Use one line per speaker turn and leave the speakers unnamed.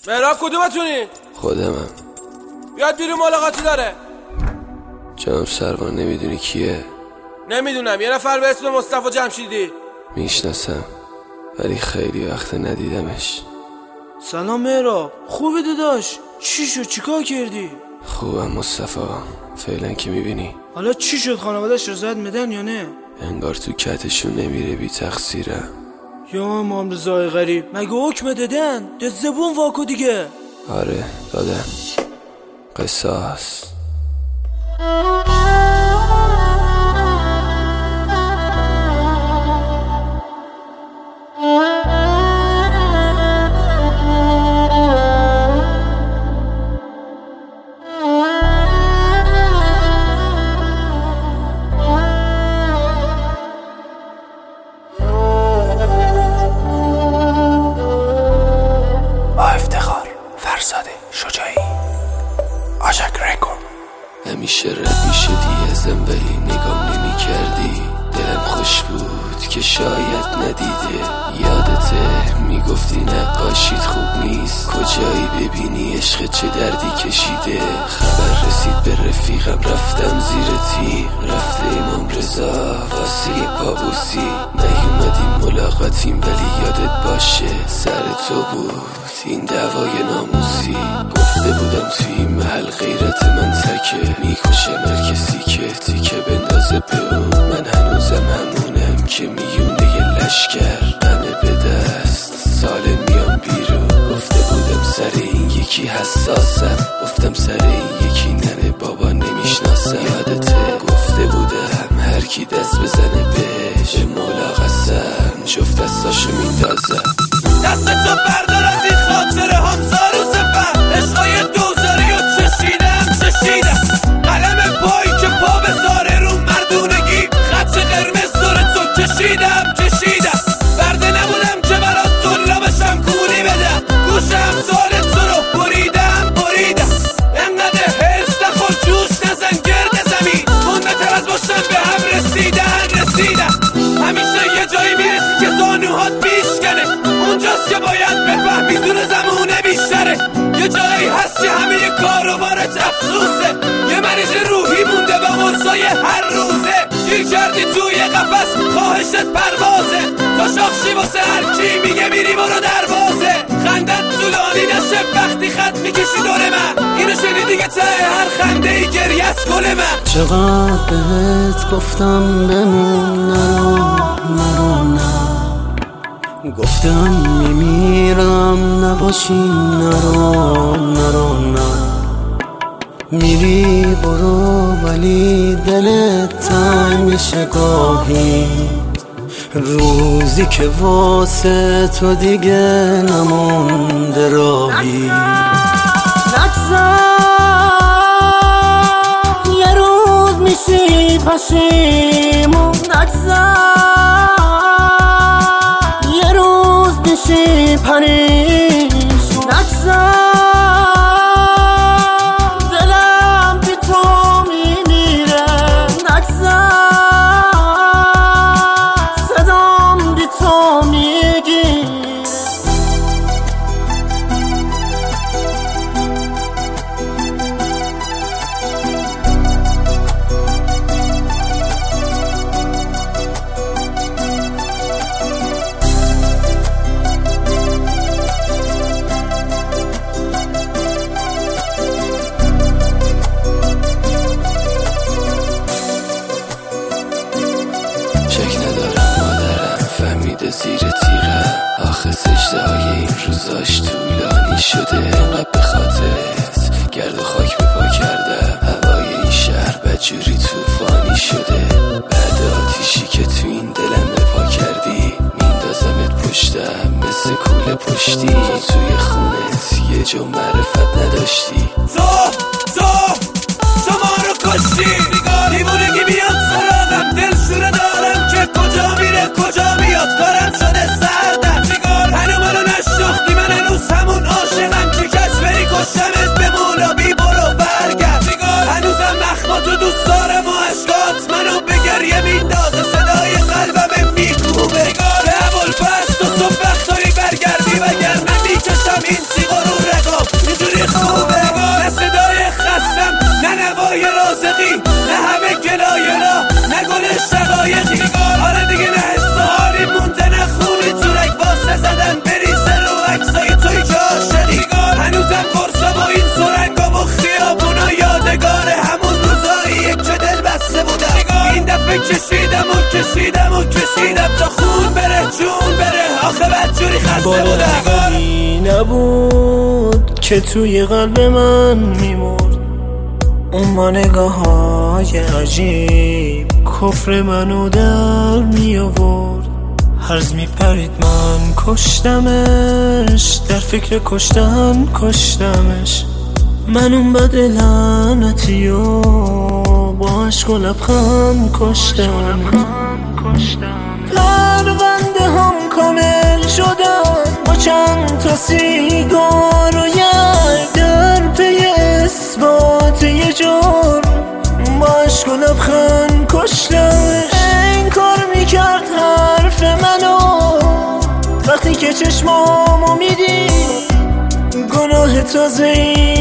مهراب کدومتونی؟
خودمم.
بیاد بیرون ملاقاتی داره.
جناب سروان نمیدونی کیه؟
نمیدونم، یه نفر به اسم مصطفی جمشیدی.
میشناسم ولی خیلی وقت ندیدمش.
سلام مهراب، خوبی داداش؟ چی شد؟ چیکار کردی؟
خوبم مصطفی، فعلا که میبینی.
حالا چی شد؟ خانواده‌اش رضایت میدن یا نه؟
انگار تو کتشون نمیره، بی تقصیرم.
یا امام رضای غریب، مگه حکم دادن؟ ده زبون واکو دیگه.
آره دادن. قصاص. همیشه رد میشدی ازم ولی نگام نمی کردی. دلم خوش بود که شاید ندیده. یادته میگفتی نقاشیت خوب نیست، کجایی ببینی عشق چه دردی کشیده. خبر رسید به رفیقم، رفتم زیر تیغ. رفته امام رضا واسه پابوسی. نیومدیم ملاقاتیم ولی یادت باشه سر تو بود این دعوای ناموسی. گفته بودم توی این محل غیرت من تکه، میکشه هر کسی که تیکه بندازه به اون. من هنوزم همونم که میونه یه لشکر، همه به دست سالم میام بیرون. گفته بودم سر این یکی حساسم، گفتم سر این یکی ننه بابا نمیشناسم. یادته گفته بودم هر کی دست بزنه بهش به مولا قسم جفت دستاشو میندازم.
دستتو بردار از این خاطره همسار و سفر، عشقای دوزاری و چشیدم قلم پایی که پا بذاره رو مردونگی. خط قرمز داره تو کشیدم برده نبودم که برات دلا بشم کولی بدم. گوشم سال تو رو بریدم انقدر حرص نخور جوش نزن گرد زمین. منتر از باشم به هم رسیدم. همیشه یه جایی میرسی که زانوهات بیشکنه، اونجاست که باید بفهمی زور زمونه بیشتره. یه جایی هست که همه یه کاروبارت افسوسه، یه مریض روحی مونده با قرصای هر روزه. گیر کردی توی قفس خواهشت پروازه، تا شاخشی واسه هر کی میگه میری برو دروازه. خندت طولانی نشه وقتی خط میکشی دور من، اینو شنیدی که ته هر خنده ای گریه از گل من.
چقدر بهت گفتم بمون نرو گفتم میمیرم نباشی نرو میری برو ولی دلت تنگ میشه گاهی. روزی که واسه تو دیگه نمونده راهی. نگذار یه روز میشی پشیمون، نگذار یه روز میشی پریشون، نگذار دلم بی تو میمیره، نگذار صدام بی تو میگیره.
زیر تیغه آخه سجده های این روزاش طولانی شده. انقدر به خاطرت گرد و خاک به پا کرده. هوای این شهر بدجوری توفانی شده. بعد آتیشی که تو این دلم به پا کردی، میندازمت پشتم مثل کوله پشتی. توی خونت یه جو معرفت نداشتی.
تو ما رو کشتی. دیوونگی بیاد سراغم، دل شوره دارم که کجا میره کجا میاد. کارم شده سردم هنو منو نشناختی، من هنوز همون عاشقم که کش بری کشتمت به مولا بی برو برگرد. هنوزم نخماتو دوست دارم و عشقات منو به گریه میندازه. صدای قلبم میکوبه به ابوالفضل. تو صبح وقت داری برگردی وگرنه میکشم این سیغا رو کشیدم تا خون بره جون بره، آخه بدجوری خسته بودم.
نبود که توی قلب من میمرد، اون با نگاه های عجیب کفر منو در می آورد. هرز می پرید من کشتمش، در فکر کشتن کشتمش. من اون بد لعنتی و با عشق و لبخند کشتم. پرونده هم کامل شدن با چند تا سیگار و یک در پی اثبات یه جرم، با عشق و لبخند کشتمش. این کار میکرد حرف منو وقتی که چشمامو میدی، گناه تازه‌ای